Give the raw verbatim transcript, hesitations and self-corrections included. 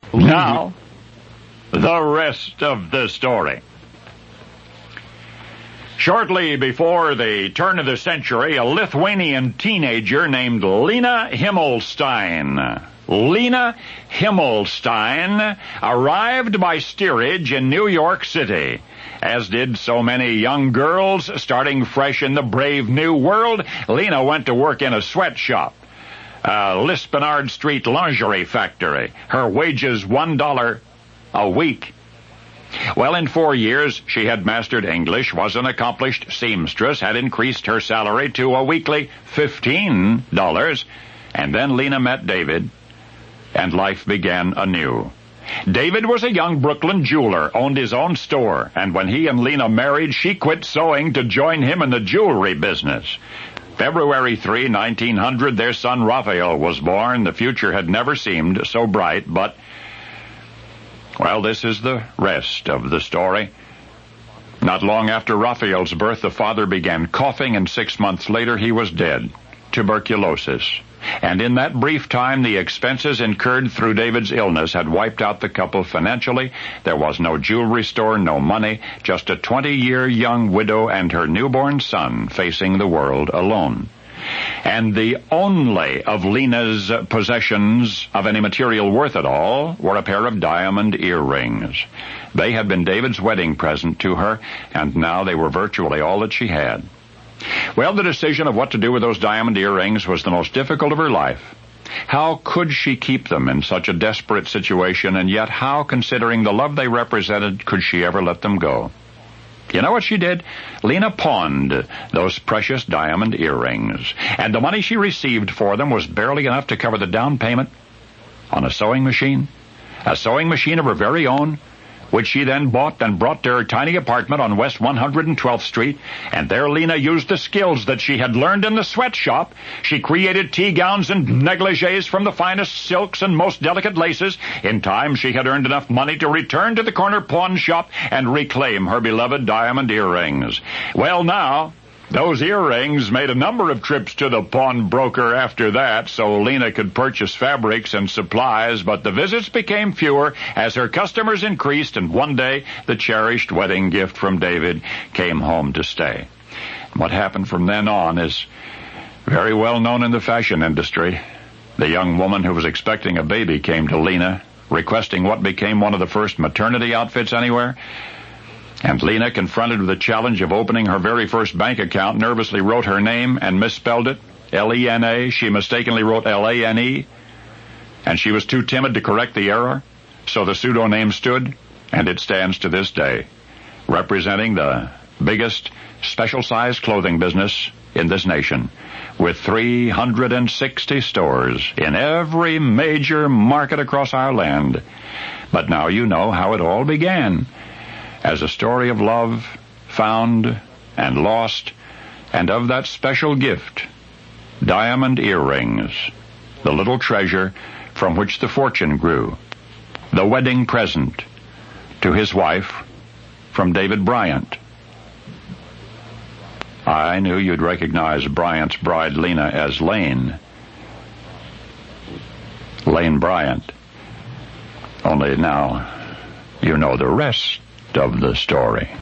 Now, the rest of the story. Shortly before the turn of the century, a Lithuanian teenager named Lena Himmelstein. Lena Himmelstein arrived by steerage in New York City. As did so many young girls starting fresh in the brave new world, Lena went to work in a sweatshop. A Lispenard Street lingerie factory. Her wages one dollar a week. Well, in four years, she had mastered English, was an accomplished seamstress, had increased her salary to a weekly fifteen dollars, and then Lena met David, and life began anew. David was a young Brooklyn jeweler, owned his own store, and when he and Lena married, she quit sewing to join him in the jewelry business. February third, nineteen hundred, their son Raphael was born. The future had never seemed so bright, but, well, this is the rest of the story. Not long after Raphael's birth, the father began coughing, and six months later he was dead. Tuberculosis. And in that brief time, the expenses incurred through David's illness had wiped out the couple financially. There was no jewelry store, no money, just a twenty-year young widow and her newborn son facing the world alone. And the only of Lena's possessions of any material worth at all were a pair of diamond earrings. They had been David's wedding present to her, and now they were virtually all that she had. Well, the decision of what to do with those diamond earrings was the most difficult of her life. How could she keep them in such a desperate situation, and yet how, considering the love they represented, could she ever let them go? You know what she did? Lena pawned those precious diamond earrings, and the money she received for them was barely enough to cover the down payment on a sewing machine, a sewing machine of her very own, which she then bought and brought to her tiny apartment on West one hundred twelfth Street, and there Lena used the skills that she had learned in the sweatshop. She created tea gowns and negligees from the finest silks and most delicate laces. In time, she had earned enough money to return to the corner pawn shop and reclaim her beloved diamond earrings. Well, now, those earrings made a number of trips to the pawnbroker after that, so Lena could purchase fabrics and supplies, but the visits became fewer as her customers increased, and one day the cherished wedding gift from David came home to stay. What happened from then on is very well known in the fashion industry. The young woman who was expecting a baby came to Lena, requesting what became one of the first maternity outfits anywhere. And Lena, confronted with the challenge of opening her very first bank account, nervously wrote her name and misspelled it, L E N A. She mistakenly wrote L A N E, and she was too timid to correct the error, so the pseudonym stood, and it stands to this day, representing the biggest special-sized clothing business in this nation, with three hundred sixty stores in every major market across our land. But now you know how it all began, as a story of love found and lost, and of that special gift, diamond earrings, the little treasure from which the fortune grew, the wedding present to his wife from David Bryant. I knew you'd recognize Bryant's bride, Lena, as Lane. Lane Bryant. Only now you know the rest of the story.